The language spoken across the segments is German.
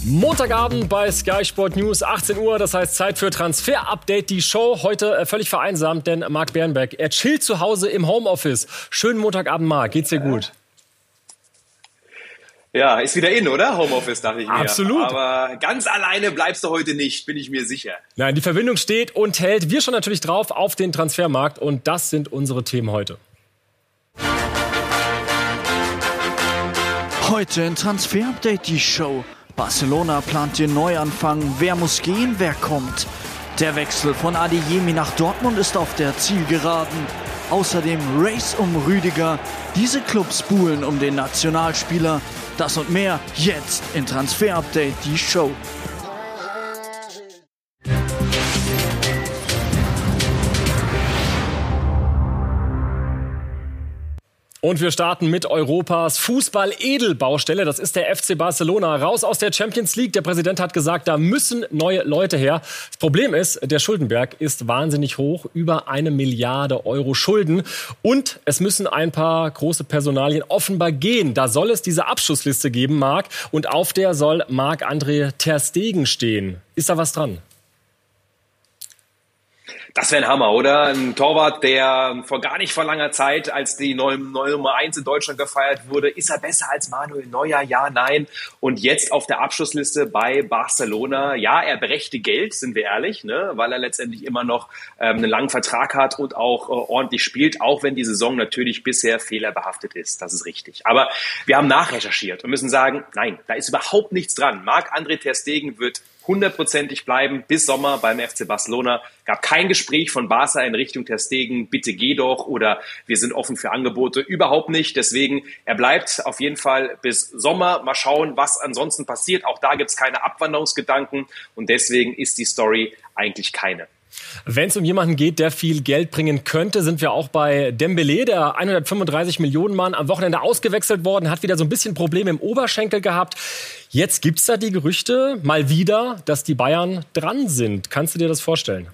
Montagabend bei Sky Sport News, 18 Uhr, das heißt Zeit für Transfer Update, die Show. Heute völlig vereinsamt, denn Marc Bärenberg, er chillt zu Hause im Homeoffice. Schönen Montagabend, Marc, geht's dir gut? Ja, ist wieder in, oder? Homeoffice, dachte ich mir. Absolut. Aber ganz alleine bleibst du heute nicht, bin ich mir sicher. Nein, die Verbindung steht und hält. Wir schauen natürlich drauf auf den Transfermarkt und das sind unsere Themen heute. Heute in Transfer Update die Show. Barcelona plant den Neuanfang. Wer muss gehen, wer kommt? Der Wechsel von Adeyemi nach Dortmund ist auf der Zielgeraden. Außerdem Race um Rüdiger. Diese Clubs buhlen um den Nationalspieler. Das und mehr jetzt in Transfer Update die Show. Und wir starten mit Europas Fußball-Edelbaustelle. Das ist der FC Barcelona. Raus aus der Champions League. Der Präsident hat gesagt, da müssen neue Leute her. Das Problem ist, der Schuldenberg ist wahnsinnig hoch. Über 1 Milliarde Euro Schulden. Und es müssen ein paar große Personalien offenbar gehen. Da soll es diese Abschussliste geben, Marc. Und auf der soll Marc-André ter Stegen stehen. Ist da was dran? Das wäre ein Hammer, oder? Ein Torwart, der vor gar nicht vor langer Zeit, als die neue Nummer 1 in Deutschland gefeiert wurde, ist er besser als Manuel Neuer? Ja, nein. Und jetzt auf der Abschlussliste bei Barcelona. Ja, er brächte Geld, sind wir ehrlich, ne? Weil er letztendlich immer noch einen langen Vertrag hat und auch ordentlich spielt, auch wenn die Saison natürlich bisher fehlerbehaftet ist. Das ist richtig. Aber wir haben nachrecherchiert und müssen sagen, nein, da ist überhaupt nichts dran. Marc-André ter Stegen wird 100%ig bleiben bis Sommer beim FC Barcelona. Gab kein Gespräch von Barca in Richtung ter Stegen, bitte geh doch oder wir sind offen für Angebote. Überhaupt nicht. Deswegen, er bleibt auf jeden Fall bis Sommer. Mal schauen, was ansonsten passiert. Auch da gibt's keine Abwanderungsgedanken und deswegen ist die Story eigentlich keine. Wenn es um jemanden geht, der viel Geld bringen könnte, sind wir auch bei Dembélé, der 135 Millionen Mann, am Wochenende ausgewechselt worden, hat wieder so ein bisschen Probleme im Oberschenkel gehabt. Jetzt gibt's da die Gerüchte, mal wieder, dass die Bayern dran sind. Kannst du dir das vorstellen?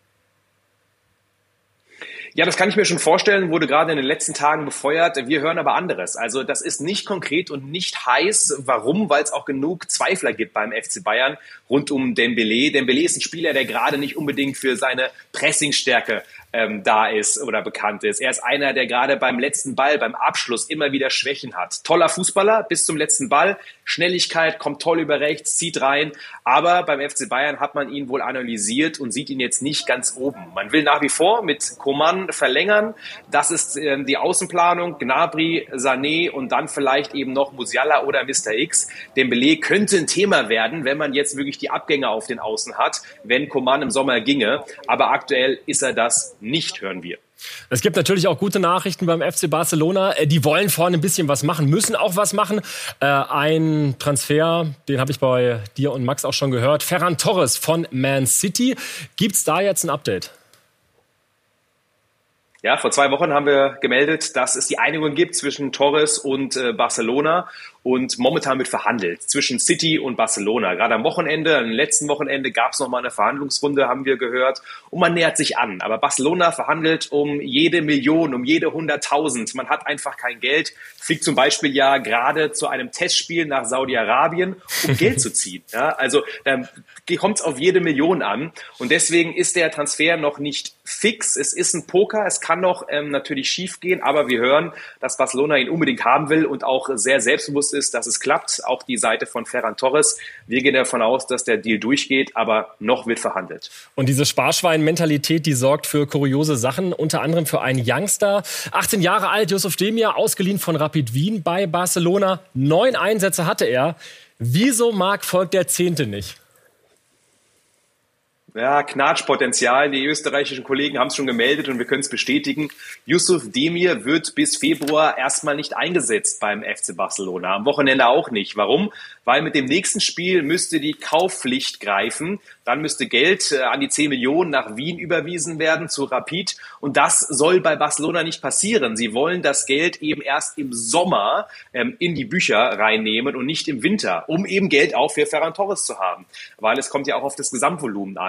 Ja, das kann ich mir schon vorstellen, wurde gerade in den letzten Tagen befeuert. Wir hören aber anderes. Also das ist nicht konkret und nicht heiß. Warum? Weil es auch genug Zweifler gibt beim FC Bayern rund um Dembélé. Dembélé ist ein Spieler, der gerade nicht unbedingt für seine Pressingstärke da ist oder bekannt ist. Er ist einer, der gerade beim letzten Ball, beim Abschluss immer wieder Schwächen hat. Toller Fußballer bis zum letzten Ball. Schnelligkeit, kommt toll über rechts, zieht rein. Aber beim FC Bayern hat man ihn wohl analysiert und sieht ihn jetzt nicht ganz oben. Man will nach wie vor mit Coman verlängern. Das ist die Außenplanung. Gnabry, Sané und dann vielleicht eben noch Musiala oder Mr. X. Dembélé könnte ein Thema werden, wenn man jetzt wirklich die Abgänge auf den Außen hat, wenn Coman im Sommer ginge. Aber aktuell ist er das nicht, hören wir. Es gibt natürlich auch gute Nachrichten beim FC Barcelona. Die wollen vorne ein bisschen was machen, müssen auch was machen. Ein Transfer, den habe ich bei dir und Max auch schon gehört. Ferran Torres von Man City. Gibt's da jetzt ein Update? Ja, vor 2 Wochen haben wir gemeldet, dass es die Einigung gibt zwischen Torres und Barcelona und momentan wird verhandelt zwischen City und Barcelona. Gerade am Wochenende, am letzten Wochenende gab es nochmal eine Verhandlungsrunde, haben wir gehört, und man nähert sich an. Aber Barcelona verhandelt um jede Million, um jede 100.000. Man hat einfach kein Geld, fliegt zum Beispiel ja gerade zu einem Testspiel nach Saudi-Arabien, um Geld zu ziehen. Ja, also da kommt es auf jede Million an und deswegen ist der Transfer noch nicht fix. Es ist ein Poker, es kann noch natürlich schief gehen, aber wir hören, dass Barcelona ihn unbedingt haben will und auch sehr selbstbewusst ist, dass es klappt. Auch die Seite von Ferran Torres. Wir gehen davon aus, dass der Deal durchgeht, aber noch wird verhandelt. Und diese Sparschwein-Mentalität, die sorgt für kuriose Sachen, unter anderem für einen Youngster. 18 Jahre alt, Yusuf Demir, ausgeliehen von Rapid Wien bei Barcelona. 9 Einsätze hatte er. Wieso, Marc, folgt der 10. nicht? Ja, Knatschpotenzial. Die österreichischen Kollegen haben es schon gemeldet und wir können es bestätigen. Yusuf Demir wird bis Februar erstmal nicht eingesetzt beim FC Barcelona. Am Wochenende auch nicht. Warum? Weil mit dem nächsten Spiel müsste die Kaufpflicht greifen. Dann müsste Geld an die 10 Millionen nach Wien überwiesen werden zu Rapid. Und das soll bei Barcelona nicht passieren. Sie wollen das Geld eben erst im Sommer in die Bücher reinnehmen und nicht im Winter, um eben Geld auch für Ferran Torres zu haben. Weil es kommt ja auch auf das Gesamtvolumen an.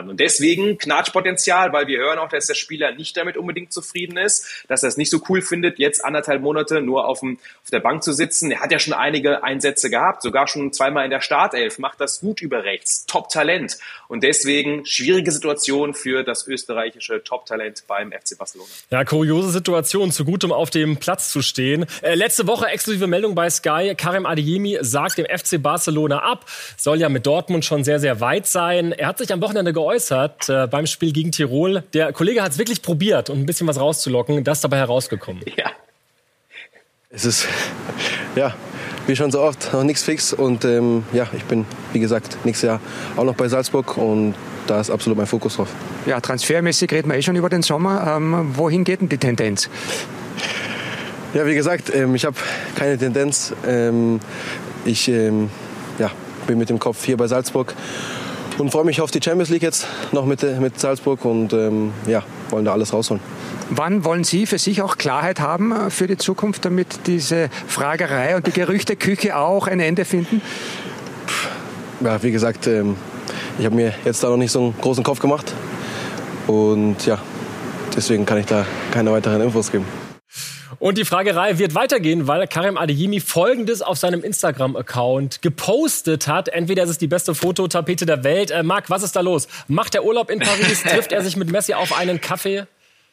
Und deswegen Knatschpotenzial, weil wir hören auch, dass der Spieler nicht damit unbedingt zufrieden ist, dass er es nicht so cool findet, jetzt 1,5 Monate nur auf der Bank zu sitzen. Er hat ja schon einige Einsätze gehabt, sogar schon zweimal in der Startelf, macht das gut über rechts, Top-Talent. Und deswegen schwierige Situation für das österreichische Top-Talent beim FC Barcelona. Ja, kuriose Situation, zu gutem auf dem Platz zu stehen. Letzte Woche exklusive Meldung bei Sky, Karim Adeyemi sagt dem FC Barcelona ab, soll ja mit Dortmund schon sehr, sehr weit sein. Er hat sich am Wochenende geäußert beim Spiel gegen Tirol. Der Kollege hat es wirklich probiert, um ein bisschen was rauszulocken. Das ist dabei herausgekommen. Ja. Es ist, ja, wie schon so oft, noch nichts fix. Und ich bin, wie gesagt, nächstes Jahr auch noch bei Salzburg und da ist absolut mein Fokus drauf. Ja, transfermäßig reden wir schon über den Sommer. Wohin geht denn die Tendenz? Ja, wie gesagt, ich habe keine Tendenz. Ich bin mit dem Kopf hier bei Salzburg und freue mich auf die Champions League jetzt noch mit Salzburg und wollen da alles rausholen. Wann wollen Sie für sich auch Klarheit haben für die Zukunft, damit diese Fragerei und die Gerüchteküche auch ein Ende finden? Ja, wie gesagt, ich habe mir jetzt da noch nicht so einen großen Kopf gemacht und ja, deswegen kann ich da keine weiteren Infos geben. Und die Fragerei wird weitergehen, weil Karim Adeyemi Folgendes auf seinem Instagram-Account gepostet hat. Entweder ist es die beste Fototapete der Welt. Marc, was ist da los? Macht er Urlaub in Paris? Trifft er sich mit Messi auf einen Kaffee?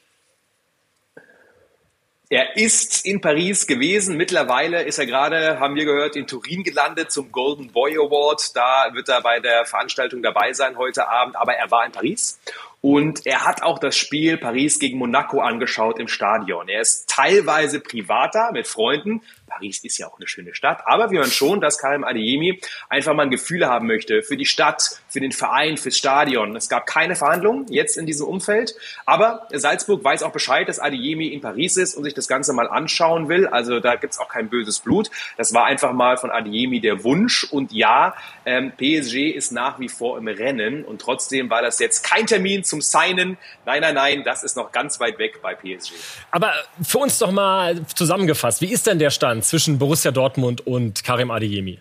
Er ist in Paris gewesen. Mittlerweile ist er gerade, haben wir gehört, in Turin gelandet zum Golden Boy Award. Da wird er bei der Veranstaltung dabei sein heute Abend. Aber er war in Paris. Und er hat auch das Spiel Paris gegen Monaco angeschaut im Stadion. Er ist teilweise privater mit Freunden. Paris ist ja auch eine schöne Stadt. Aber wir hören schon, dass Karim Adeyemi einfach mal ein Gefühl haben möchte für die Stadt, für den Verein, fürs Stadion. Es gab keine Verhandlungen jetzt in diesem Umfeld. Aber Salzburg weiß auch Bescheid, dass Adeyemi in Paris ist und sich das Ganze mal anschauen will. Also da gibt's auch kein böses Blut. Das war einfach mal von Adeyemi der Wunsch. Und ja, PSG ist nach wie vor im Rennen. Und trotzdem war das jetzt kein Termin zum Signen. Nein, das ist noch ganz weit weg bei PSG. Aber für uns doch mal zusammengefasst, wie ist denn der Stand zwischen Borussia Dortmund und Karim Adeyemi?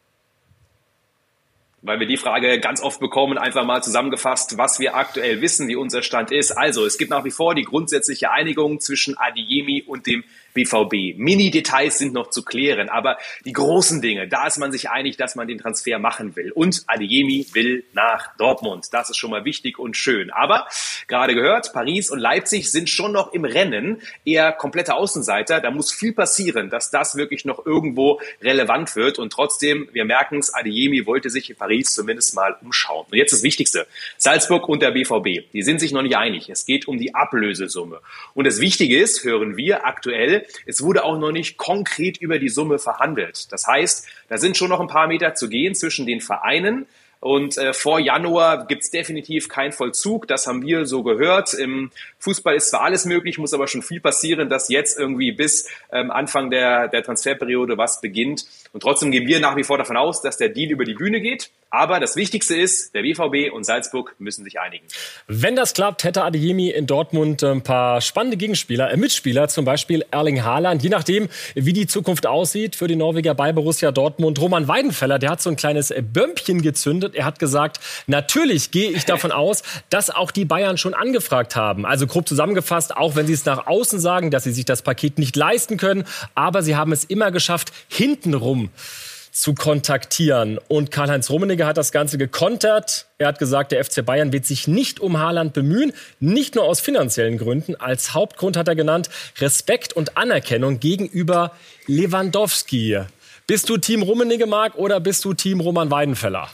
Weil wir die Frage ganz oft bekommen, einfach mal zusammengefasst, was wir aktuell wissen, wie unser Stand ist. Also, es gibt nach wie vor die grundsätzliche Einigung zwischen Adeyemi und dem BVB. Mini-Details sind noch zu klären, aber die großen Dinge, da ist man sich einig, dass man den Transfer machen will. Und Adeyemi will nach Dortmund. Das ist schon mal wichtig und schön. Aber, gerade gehört, Paris und Leipzig sind schon noch im Rennen. Eher komplette Außenseiter. Da muss viel passieren, dass das wirklich noch irgendwo relevant wird. Und trotzdem, wir merken es, Adeyemi wollte sich in Paris zumindest mal umschauen. Und jetzt das Wichtigste. Salzburg und der BVB, die sind sich noch nicht einig. Es geht um die Ablösesumme. Und das Wichtige ist, hören wir aktuell, es wurde auch noch nicht konkret über die Summe verhandelt. Das heißt, da sind schon noch ein paar Meter zu gehen zwischen den Vereinen. Und vor Januar gibt's definitiv keinen Vollzug. Das haben wir so gehört. Im Fußball ist zwar alles möglich, muss aber schon viel passieren, dass jetzt irgendwie bis Anfang der Transferperiode was beginnt. Und trotzdem gehen wir nach wie vor davon aus, dass der Deal über die Bühne geht. Aber das Wichtigste ist, der BVB und Salzburg müssen sich einigen. Wenn das klappt, hätte Adeyemi in Dortmund ein paar spannende Mitspieler, zum Beispiel Erling Haaland. Je nachdem, wie die Zukunft aussieht für die Norweger bei Borussia Dortmund. Roman Weidenfeller, der hat so ein kleines Bömpchen gezündet. Er hat gesagt, natürlich gehe ich davon aus, dass auch die Bayern schon angefragt haben. Also grob zusammengefasst, auch wenn sie es nach außen sagen, dass sie sich das Paket nicht leisten können. Aber sie haben es immer geschafft, hintenrum zu kontaktieren. Und Karl-Heinz Rummenigge hat das Ganze gekontert. Er hat gesagt, der FC Bayern wird sich nicht um Haaland bemühen, nicht nur aus finanziellen Gründen. Als Hauptgrund hat er genannt Respekt und Anerkennung gegenüber Lewandowski. Bist du Team Rummenigge, Marc, oder bist du Team Roman Weidenfeller?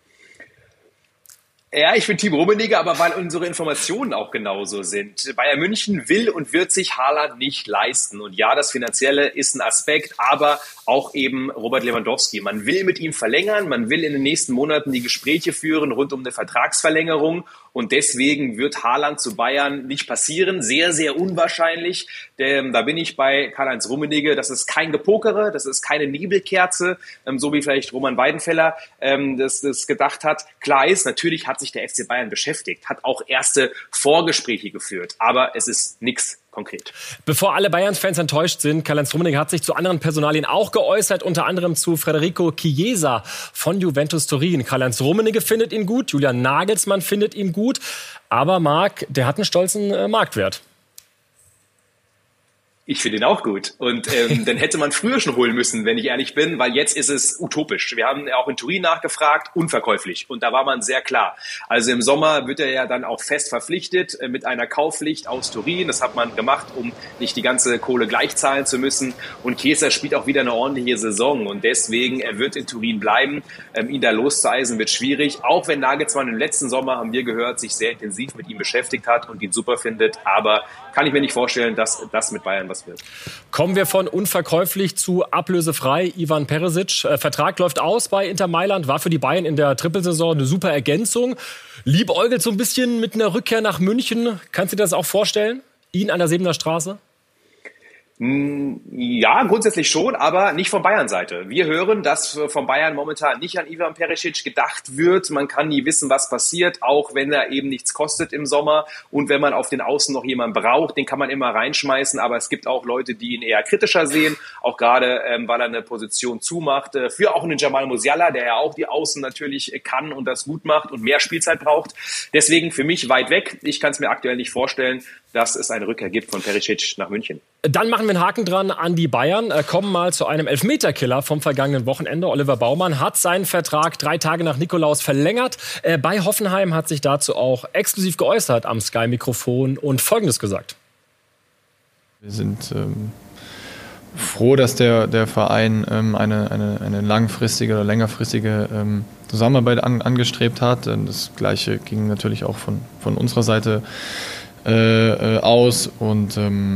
Ja, ich bin Team Rummenigge, aber weil unsere Informationen auch genauso sind. Bayern München will und wird sich Haaland nicht leisten. Und ja, das Finanzielle ist ein Aspekt, aber auch eben Robert Lewandowski. Man will mit ihm verlängern, man will in den nächsten Monaten die Gespräche führen rund um eine Vertragsverlängerung. Und deswegen wird Haaland zu Bayern nicht passieren. Sehr, sehr unwahrscheinlich. Da bin ich bei Karl-Heinz Rummenigge. Das ist kein Gepokere, das ist keine Nebelkerze, so wie vielleicht Roman Weidenfeller das gedacht hat. Klar ist, natürlich hat sich der FC Bayern beschäftigt, hat auch erste Vorgespräche geführt. Aber es ist nichts konkret. Bevor alle Bayern-Fans enttäuscht sind, Karl-Heinz Rummenigge hat sich zu anderen Personalien auch geäußert, unter anderem zu Federico Chiesa von Juventus Turin. Karl-Heinz Rummenigge findet ihn gut, Julian Nagelsmann findet ihn gut, aber Marc, der hat einen stolzen Marktwert. Ich finde ihn auch gut. Und den hätte man früher schon holen müssen, wenn ich ehrlich bin, weil jetzt ist es utopisch. Wir haben auch in Turin nachgefragt, unverkäuflich. Und da war man sehr klar. Also im Sommer wird er ja dann auch fest verpflichtet mit einer Kaufpflicht aus Turin. Das hat man gemacht, um nicht die ganze Kohle gleich zahlen zu müssen. Und Chiesa spielt auch wieder eine ordentliche Saison. Und deswegen, er wird in Turin bleiben. Ihn da loszueisen wird schwierig. Auch wenn Nagelsmann im letzten Sommer, haben wir gehört, sich sehr intensiv mit ihm beschäftigt hat und ihn super findet. Aber kann ich mir nicht vorstellen, dass das mit Bayern was wird. Kommen wir von unverkäuflich zu ablösefrei. Ivan Perisic, Vertrag läuft aus bei Inter Mailand, war für die Bayern in der Trippelsaison eine super Ergänzung. Liebäugelt so ein bisschen mit einer Rückkehr nach München. Kannst du dir das auch vorstellen? Ihn an der Sebener Straße? Ja, grundsätzlich schon, aber nicht von Bayern-Seite. Wir hören, dass von Bayern momentan nicht an Ivan Perisic gedacht wird. Man kann nie wissen, was passiert, auch wenn er eben nichts kostet im Sommer. Und wenn man auf den Außen noch jemanden braucht, den kann man immer reinschmeißen. Aber es gibt auch Leute, die ihn eher kritischer sehen, auch gerade, weil er eine Position zumacht. Für auch einen Jamal Musiala, der ja auch die Außen natürlich kann und das gut macht und mehr Spielzeit braucht. Deswegen für mich weit weg. Ich kann es mir aktuell nicht vorstellen, dass es eine Rückkehr gibt von Perisic nach München. Dann machen wir einen Haken dran an die Bayern. Kommen mal zu einem Elfmeterkiller vom vergangenen Wochenende. Oliver Baumann hat seinen Vertrag 3 Tage nach Nikolaus verlängert. Bei Hoffenheim hat sich dazu auch exklusiv geäußert am Sky-Mikrofon und Folgendes gesagt. Wir sind froh, dass der Verein eine langfristige oder längerfristige Zusammenarbeit angestrebt hat. Das Gleiche ging natürlich auch von unserer Seite aus und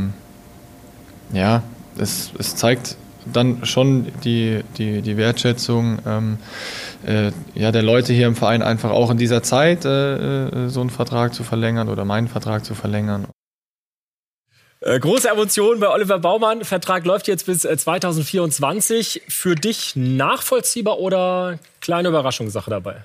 es zeigt dann schon die Wertschätzung der Leute hier im Verein einfach auch in dieser Zeit so einen Vertrag zu verlängern oder meinen Vertrag zu verlängern. Große Emotionen bei Oliver Baumann. Vertrag läuft jetzt bis 2024. Für dich nachvollziehbar oder kleine Überraschungssache dabei?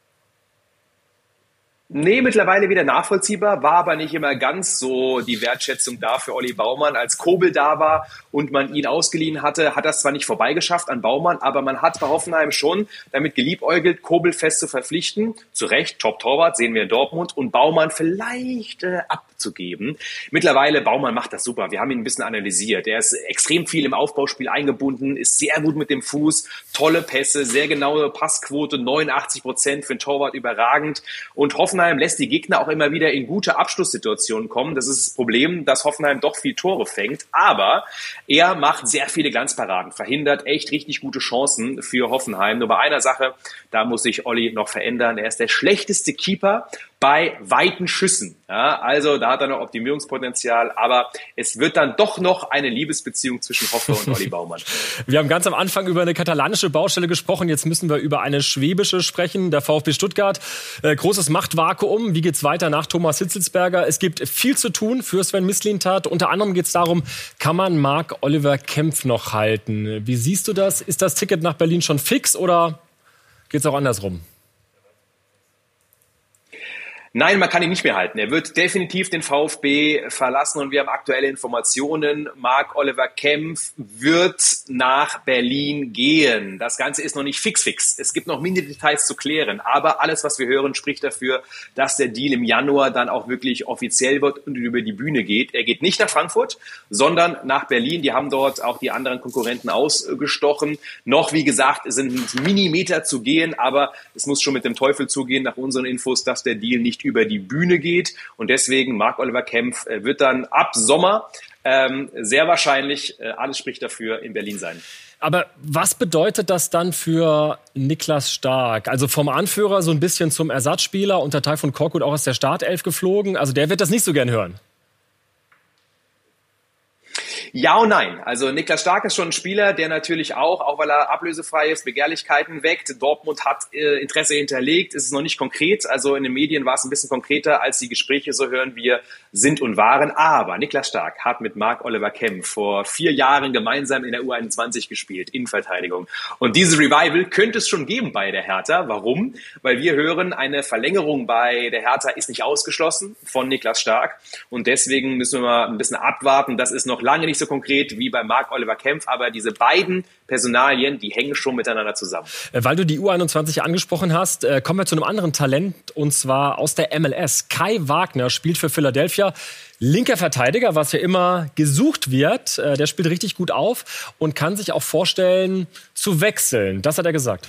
Nee, mittlerweile wieder nachvollziehbar, war aber nicht immer ganz so die Wertschätzung da für Olli Baumann. Als Kobel da war und man ihn ausgeliehen hatte, hat das zwar nicht vorbeigeschafft an Baumann, aber man hat bei Hoffenheim schon damit geliebäugelt, Kobel fest zu verpflichten. Zu Recht, Top-Torwart, sehen wir in Dortmund, und Baumann vielleicht abzugeben. Mittlerweile, Baumann macht das super. Wir haben ihn ein bisschen analysiert. Er ist extrem viel im Aufbauspiel eingebunden, ist sehr gut mit dem Fuß, tolle Pässe, sehr genaue Passquote, 89% für einen Torwart, überragend. Und Hoffenheim lässt die Gegner auch immer wieder in gute Abschlusssituationen kommen. Das ist das Problem, dass Hoffenheim doch viel Tore fängt. Aber er macht sehr viele Glanzparaden, verhindert echt richtig gute Chancen für Hoffenheim. Nur bei einer Sache, da muss sich Olli noch verändern. Er ist der schlechteste Keeper bei weiten Schüssen. Ja, also da hat er noch Optimierungspotenzial, aber es wird dann doch noch eine Liebesbeziehung zwischen Hoffe und Olli Baumann. Wir haben ganz am Anfang über eine katalanische Baustelle gesprochen, jetzt müssen wir über eine schwäbische sprechen. Der VfB Stuttgart, großes Machtvakuum. Wie geht's weiter nach Thomas Hitzelsberger? Es gibt viel zu tun für Sven Mislintat. Unter anderem geht es darum, kann man Marc-Oliver Kempf noch halten? Wie siehst du das? Ist das Ticket nach Berlin schon fix oder geht's auch andersrum? Nein, man kann ihn nicht mehr halten. Er wird definitiv den VfB verlassen und wir haben aktuelle Informationen. Marc-Oliver Kempf wird nach Berlin gehen. Das Ganze ist noch nicht fix. Es gibt noch Mini-Details zu klären. Aber alles, was wir hören, spricht dafür, dass der Deal im Januar dann auch wirklich offiziell wird und über die Bühne geht. Er geht nicht nach Frankfurt, sondern nach Berlin. Die haben dort auch die anderen Konkurrenten ausgestochen. Noch, wie gesagt, sind Millimeter zu gehen, aber es muss schon mit dem Teufel zugehen, nach unseren Infos, dass der Deal nicht über die Bühne geht. Und deswegen, Marc-Oliver Kempf wird dann ab Sommer sehr wahrscheinlich, alles spricht dafür, in Berlin sein. Aber was bedeutet das dann für Niklas Stark? Also vom Anführer so ein bisschen zum Ersatzspieler, unter Taifun Korkut auch aus der Startelf geflogen. Also der wird das nicht so gern hören. Ja und nein. Also Niklas Stark ist schon ein Spieler, der natürlich auch weil er ablösefrei ist, Begehrlichkeiten weckt. Dortmund hat Interesse hinterlegt, ist es noch nicht konkret. Also in den Medien war es ein bisschen konkreter, als die Gespräche, so hören wir, sind und waren. Aber Niklas Stark hat mit Marc-Oliver Kempf vor 4 Jahren gemeinsam in der U21 gespielt, Innenverteidigung. Und dieses Revival könnte es schon geben bei der Hertha. Warum? Weil wir hören, eine Verlängerung bei der Hertha ist nicht ausgeschlossen von Niklas Stark. Und deswegen müssen wir mal ein bisschen abwarten. Das ist noch lange nicht so konkret wie bei Marc-Oliver Kempf, aber diese beiden Personalien, die hängen schon miteinander zusammen. Weil du die U21 angesprochen hast, kommen wir zu einem anderen Talent, und zwar aus der MLS. Kai Wagner spielt für Philadelphia. Linker Verteidiger, was ja immer gesucht wird. Der spielt richtig gut auf und kann sich auch vorstellen, zu wechseln. Das hat er gesagt.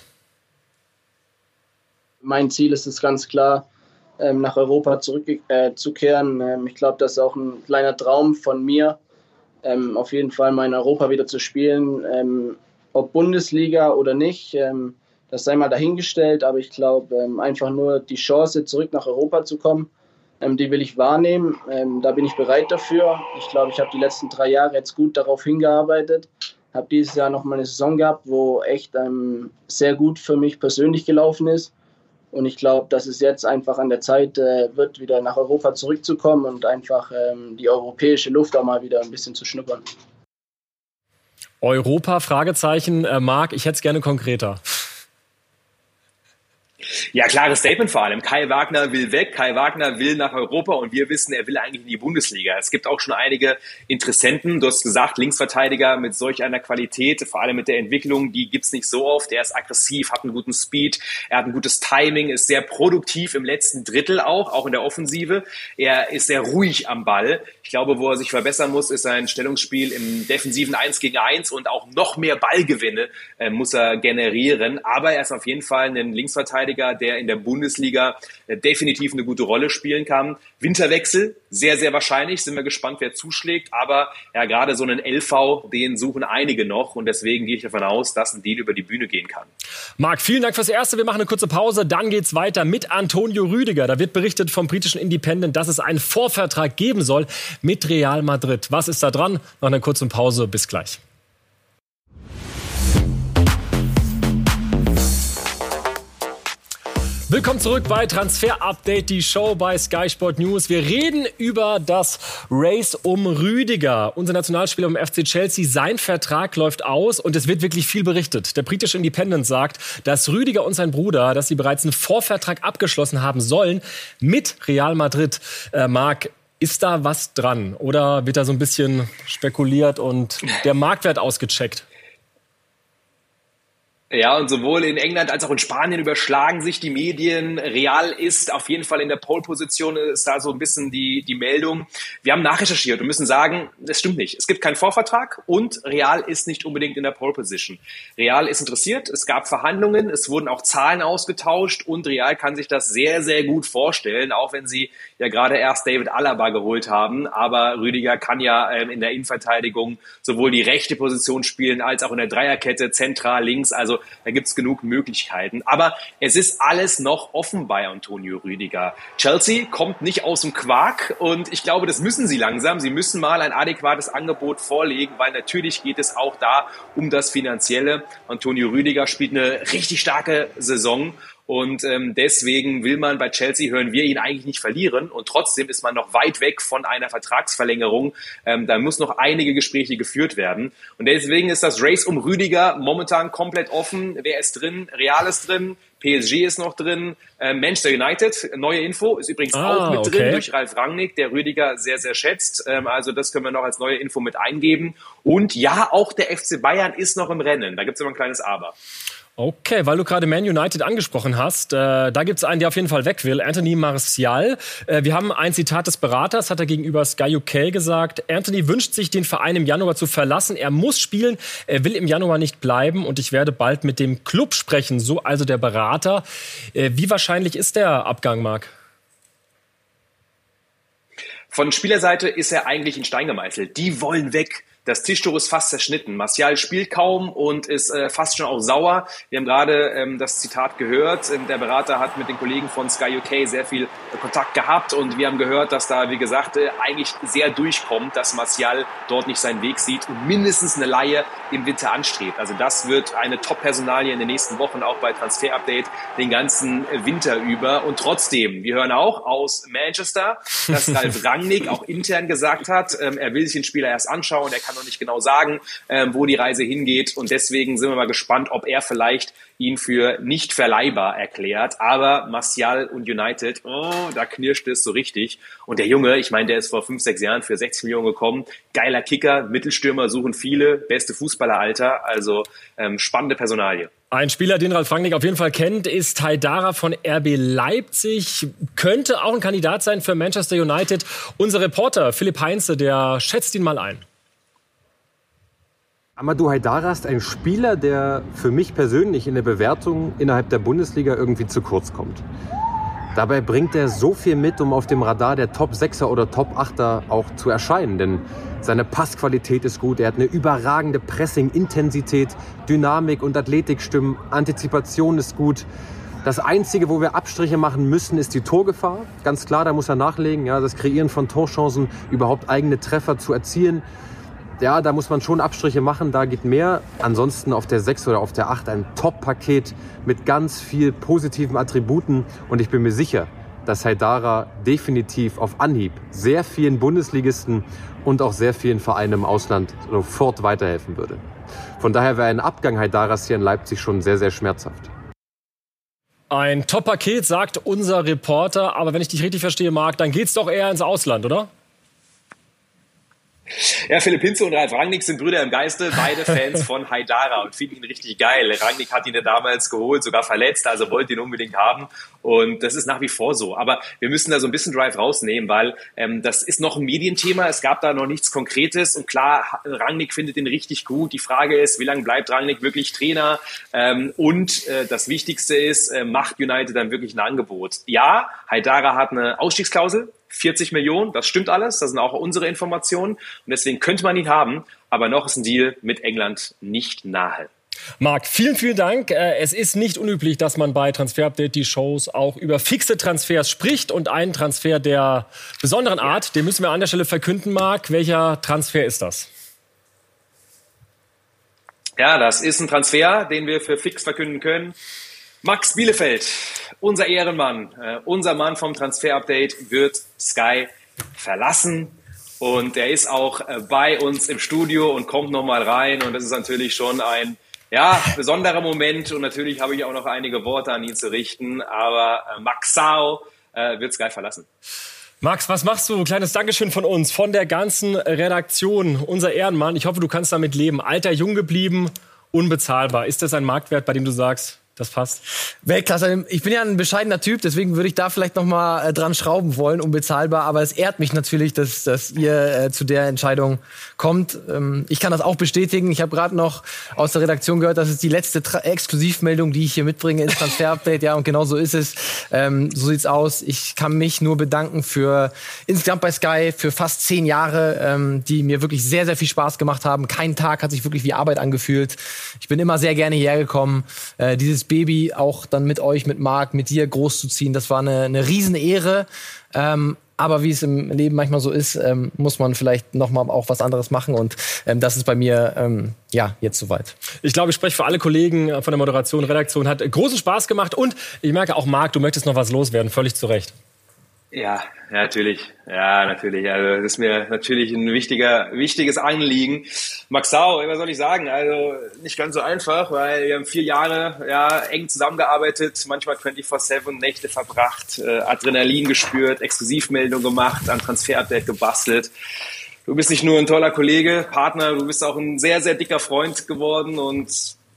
Mein Ziel ist es ganz klar, nach Europa zurückzukehren. Ich glaube, das ist auch ein kleiner Traum von mir, auf jeden Fall mal in Europa wieder zu spielen. Ob Bundesliga oder nicht, das sei mal dahingestellt, aber ich glaube, einfach nur die Chance, zurück nach Europa zu kommen, die will ich wahrnehmen. Da bin ich bereit dafür. Ich glaube, ich habe die letzten 3 Jahre jetzt gut darauf hingearbeitet. Habe dieses Jahr noch mal eine Saison gehabt, wo echt sehr gut für mich persönlich gelaufen ist. Und ich glaube, dass es jetzt einfach an der Zeit wird, wieder nach Europa zurückzukommen und einfach die europäische Luft auch mal wieder ein bisschen zu schnuppern. Europa, Fragezeichen. Marc, ich hätte es gerne konkreter. Ja, klares Statement vor allem. Kai Wagner will weg, Kai Wagner will nach Europa und wir wissen, er will eigentlich in die Bundesliga. Es gibt auch schon einige Interessenten. Du hast gesagt, Linksverteidiger mit solch einer Qualität, vor allem mit der Entwicklung, die gibt's nicht so oft. Er ist aggressiv, hat einen guten Speed, er hat ein gutes Timing, ist sehr produktiv im letzten Drittel auch in der Offensive. Er ist sehr ruhig am Ball. Ich glaube, wo er sich verbessern muss, ist sein Stellungsspiel im defensiven 1 gegen 1 und auch noch mehr Ballgewinne muss er generieren. Aber er ist auf jeden Fall ein Linksverteidiger, der in der Bundesliga definitiv eine gute Rolle spielen kann. Winterwechsel, sehr, sehr wahrscheinlich. Sind wir gespannt, wer zuschlägt. Aber ja, gerade so einen LV, den suchen einige noch. Und deswegen gehe ich davon aus, dass ein Deal über die Bühne gehen kann. Marc, vielen Dank fürs Erste. Wir machen eine kurze Pause. Dann geht's weiter mit Antonio Rüdiger. Da wird berichtet vom britischen Independent, dass es einen Vorvertrag geben soll mit Real Madrid. Was ist da dran? Nach einer kurzen Pause. Bis gleich. Willkommen zurück bei Transfer Update, die Show bei Sky Sport News. Wir reden über das Race um Rüdiger, unser Nationalspieler im FC Chelsea. Sein Vertrag läuft aus und es wird wirklich viel berichtet. Der britische Independent sagt, dass Rüdiger und sein Bruder, dass sie bereits einen Vorvertrag abgeschlossen haben sollen mit Real Madrid. Marc, ist da was dran oder wird da so ein bisschen spekuliert und der Marktwert ausgecheckt? Ja, und sowohl in England als auch in Spanien überschlagen sich die Medien. Real ist auf jeden Fall in der Pole-Position, ist da so ein bisschen die Meldung. Wir haben nachrecherchiert und müssen sagen, das stimmt nicht. Es gibt keinen Vorvertrag und Real ist nicht unbedingt in der Pole-Position. Real ist interessiert, es gab Verhandlungen, es wurden auch Zahlen ausgetauscht und Real kann sich das sehr, sehr gut vorstellen, auch wenn sie ja gerade erst David Alaba geholt haben. Aber Rüdiger kann ja in der Innenverteidigung sowohl die rechte Position spielen als auch in der Dreierkette, zentral links. Also da gibt's genug Möglichkeiten. Aber es ist alles noch offen bei Antonio Rüdiger. Chelsea kommt nicht aus dem Quark und ich glaube, das müssen sie langsam. Sie müssen mal ein adäquates Angebot vorlegen, weil natürlich geht es auch da um das Finanzielle. Antonio Rüdiger spielt eine richtig starke Saison. Und deswegen will man bei Chelsea, hören wir, ihn eigentlich nicht verlieren. Und trotzdem ist man noch weit weg von einer Vertragsverlängerung. Da muss noch einige Gespräche geführt werden. Und deswegen ist das Race um Rüdiger momentan komplett offen. Wer ist drin? Real ist drin. PSG ist noch drin. Manchester United, neue Info, ist übrigens auch mit drin durch Ralf Rangnick, der Rüdiger sehr, sehr schätzt. Also das können wir noch als neue Info mit eingeben. Und ja, auch der FC Bayern ist noch im Rennen. Da gibt es immer ein kleines Aber. Okay, weil du gerade Man United angesprochen hast, da gibt es einen, der auf jeden Fall weg will, Anthony Martial. Wir haben ein Zitat des Beraters, hat er gegenüber Sky UK gesagt. Anthony wünscht sich, den Verein im Januar zu verlassen. Er muss spielen, er will im Januar nicht bleiben und ich werde bald mit dem Club sprechen, so also der Berater. Wie wahrscheinlich ist der Abgang, Marc? Von Spielerseite ist er eigentlich in Stein gemeißelt. Die wollen weg. das Tischtuch ist fast zerschnitten. Martial spielt kaum und ist fast schon auch sauer. Wir haben gerade das Zitat gehört. Der Berater hat mit den Kollegen von Sky UK sehr viel Kontakt gehabt und wir haben gehört, dass da, wie gesagt, eigentlich sehr durchkommt, dass Martial dort nicht seinen Weg sieht und mindestens eine Leihe im Winter anstrebt. Also das wird eine Top-Personalie in den nächsten Wochen, auch bei Transfer Update, den ganzen Winter über. Und trotzdem, wir hören auch aus Manchester, dass Ralf Rangnick auch intern gesagt hat, er will sich den Spieler erst anschauen, er kann noch nicht genau sagen, wo die Reise hingeht. Und deswegen sind wir mal gespannt, ob er vielleicht ihn für nicht verleihbar erklärt. Aber Martial und United, da knirscht es so richtig. Und der Junge, ich meine, der ist vor 5-6 Jahren für 60 Millionen gekommen. Geiler Kicker, Mittelstürmer suchen viele, beste Fußballeralter. Also spannende Personalie. Ein Spieler, den Ralf Rangnick auf jeden Fall kennt, ist Haidara von RB Leipzig. Könnte auch ein Kandidat sein für Manchester United. Unser Reporter Philipp Heinze, der schätzt ihn mal ein. Amadou Haidara ist ein Spieler, der für mich persönlich in der Bewertung innerhalb der Bundesliga irgendwie zu kurz kommt. Dabei bringt er so viel mit, um auf dem Radar der Top-6er oder Top-8er auch zu erscheinen. Denn seine Passqualität ist gut, er hat eine überragende Pressing-Intensität, Dynamik und Athletikstimmen, Antizipation ist gut. Das Einzige, wo wir Abstriche machen müssen, ist die Torgefahr. Ganz klar, da muss er nachlegen, ja, das Kreieren von Torchancen, überhaupt eigene Treffer zu erzielen. Ja, da muss man schon Abstriche machen, da geht mehr. Ansonsten auf der 6 oder auf der 8 ein Top-Paket mit ganz viel positiven Attributen. Und ich bin mir sicher, dass Haidara definitiv auf Anhieb sehr vielen Bundesligisten und auch sehr vielen Vereinen im Ausland sofort weiterhelfen würde. Von daher wäre ein Abgang Haidaras hier in Leipzig schon sehr, sehr schmerzhaft. Ein Top-Paket, sagt unser Reporter. Aber wenn ich dich richtig verstehe, Marc, dann geht's doch eher ins Ausland, oder? Ja, Philipp Hinze und Ralf Rangnick sind Brüder im Geiste, beide Fans von Haidara und finden ihn richtig geil. Rangnick hat ihn ja damals geholt, sogar verletzt, also wollte ihn unbedingt haben und das ist nach wie vor so. Aber wir müssen da so ein bisschen Drive rausnehmen, weil das ist noch ein Medienthema, es gab da noch nichts Konkretes und klar, Rangnick findet ihn richtig gut. Die Frage ist, wie lange bleibt Rangnick wirklich Trainer und das Wichtigste ist, macht United dann wirklich ein Angebot? Ja, Haidara hat eine Ausstiegsklausel, 40 Millionen, das stimmt alles, das sind auch unsere Informationen und deswegen könnte man ihn haben, aber noch ist ein Deal mit England nicht nahe. Marc, vielen, vielen Dank. Es ist nicht unüblich, dass man bei Transfer Update die Shows auch über fixe Transfers spricht und einen Transfer der besonderen Art, den müssen wir an der Stelle verkünden, Marc. Welcher Transfer ist das? Ja, das ist ein Transfer, den wir für fix verkünden können. Max Bielefeld, unser Ehrenmann, unser Mann vom Transfer-Update wird Sky verlassen und er ist auch bei uns im Studio und kommt nochmal rein und das ist natürlich schon ein besonderer Moment und natürlich habe ich auch noch einige Worte an ihn zu richten, aber Maxao wird Sky verlassen. Max, was machst du? Kleines Dankeschön von uns, von der ganzen Redaktion, unser Ehrenmann. Ich hoffe, du kannst damit leben. Alter, jung geblieben, unbezahlbar. Ist das ein Marktwert, bei dem du sagst, das passt? Weltklasse. Ich bin ja ein bescheidener Typ, deswegen würde ich da vielleicht noch mal dran schrauben wollen, unbezahlbar. Aber es ehrt mich natürlich, dass ihr zu der Entscheidung kommt. Ich kann das auch bestätigen. Ich habe gerade noch aus der Redaktion gehört, das ist die letzte Exklusivmeldung, die ich hier mitbringe ins Transfer-Update. Ja, und genau so ist es. So sieht's aus. Ich kann mich nur bedanken für insgesamt bei Sky für fast 10 Jahre, die mir wirklich sehr, sehr viel Spaß gemacht haben. Kein Tag hat sich wirklich wie Arbeit angefühlt. Ich bin immer sehr gerne hierher gekommen. Dieses Baby auch dann mit euch, mit Marc, mit dir großzuziehen, das war eine Riesenehre. Aber wie es im Leben manchmal so ist, muss man vielleicht noch mal auch was anderes machen. Und das ist bei mir jetzt soweit. Ich glaube, ich spreche für alle Kollegen von der Moderation, Redaktion. Hat großen Spaß gemacht. Und ich merke auch, Marc, du möchtest noch was loswerden. Völlig zu Recht. Ja, natürlich. Ja, natürlich. Also das ist mir natürlich ein wichtiges Anliegen. Maxao, was soll ich sagen? Also nicht ganz so einfach, weil wir haben 4 Jahre eng zusammengearbeitet, manchmal 24/7 Nächte verbracht, Adrenalin gespürt, Exklusivmeldung gemacht, an Transfer-Update gebastelt. Du bist nicht nur ein toller Kollege, Partner, du bist auch ein sehr, sehr dicker Freund geworden und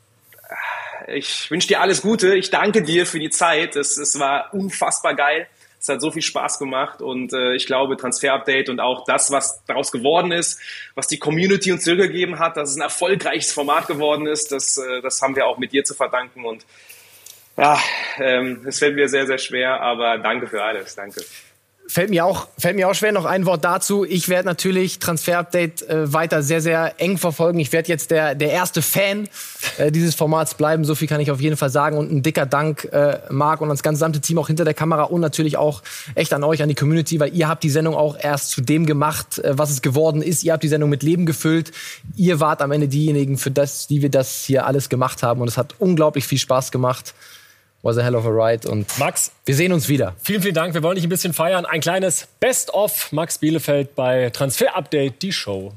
ich wünsche dir alles Gute. Ich danke dir für die Zeit. Es war unfassbar geil. Es hat so viel Spaß gemacht und ich glaube, Transfer-Update und auch das, was daraus geworden ist, was die Community uns zurückgegeben hat, dass es ein erfolgreiches Format geworden ist, das haben wir auch mit dir zu verdanken und es fällt mir sehr, sehr schwer, aber danke für alles, danke. Fällt mir auch schwer, noch ein Wort dazu. Ich werde natürlich Transfer-Update weiter sehr, sehr eng verfolgen. Ich werde jetzt der erste Fan dieses Formats bleiben. So viel kann ich auf jeden Fall sagen. Und ein dicker Dank, Marc, und ans gesamte Team auch hinter der Kamera und natürlich auch echt an euch, an die Community, weil ihr habt die Sendung auch erst zu dem gemacht, was es geworden ist. Ihr habt die Sendung mit Leben gefüllt. Ihr wart am Ende diejenigen, die wir das hier alles gemacht haben. Und es hat unglaublich viel Spaß gemacht. Was a hell of a ride. Und Max, wir sehen uns wieder. Vielen, vielen Dank. Wir wollen dich ein bisschen feiern. Ein kleines Best-of Max Bielefeld bei Transfer Update, die Show.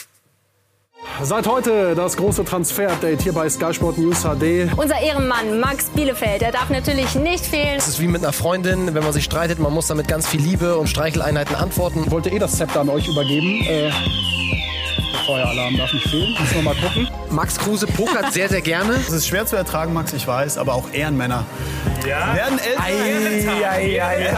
Seit heute das große Transfer-Update hier bei Sky Sport News HD. Unser Ehrenmann Max Bielefeld, der darf natürlich nicht fehlen. Es ist wie mit einer Freundin, wenn man sich streitet, man muss damit ganz viel Liebe und Streicheleinheiten antworten. Ich wollte das Zepter an euch übergeben. Feueralarm darf nicht fehlen. Müssen wir mal gucken. Max Kruse pokert sehr, sehr gerne. Es ist schwer zu ertragen, Max, ich weiß, aber auch Ehrenmänner. Ja. Werden älter.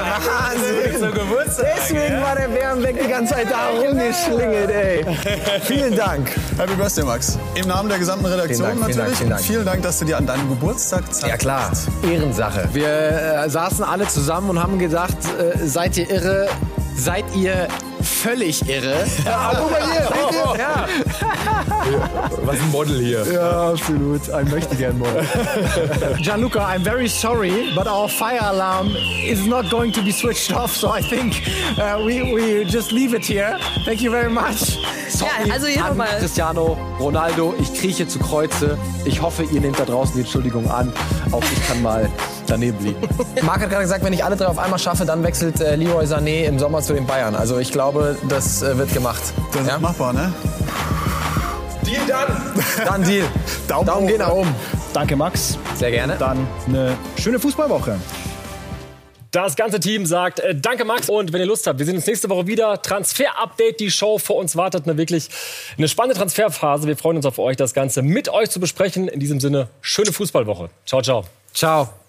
Deswegen war der Wärmbeck die ganze Zeit da rumgeschlingelt, ey. Vielen Dank. Happy Birthday, Max. Im Namen der gesamten Redaktion natürlich. Vielen Dank. Vielen Dank, dass du dir an deinem Geburtstag Zeit Ja klar, Ehrensache. Wir saßen alle zusammen und haben gedacht, seid ihr irre? Seid ihr völlig irre? Ja, guck mal hier. Ja. Was ein Model hier. Ja, absolut. Ein Möchtegern-Model. Gianluca, I'm very sorry, but our fire alarm is not going to be switched off, so I think we just leave it here. Thank you very much. Sorry Ja, also hier an nochmal. Cristiano Ronaldo, ich krieche zu Kreuze. Ich hoffe, ihr nehmt da draußen die Entschuldigung an. Auch ich kann mal daneben liegen. Marc hat gerade gesagt, wenn ich alle drei auf einmal schaffe, dann wechselt Leroy Sané im Sommer zu den Bayern. Also ich glaube, das wird gemacht. Das ist machbar, ne? Deal dann. Dann Deal. Daumen gehen nach oben. Danke, Max. Sehr gerne. Dann eine schöne Fußballwoche. Das ganze Team sagt danke, Max. Und wenn ihr Lust habt, wir sehen uns nächste Woche wieder. Transfer-Update, die Show. Vor uns wartet eine spannende Transferphase. Wir freuen uns auf euch, das Ganze mit euch zu besprechen. In diesem Sinne, schöne Fußballwoche. Ciao, ciao. Ciao.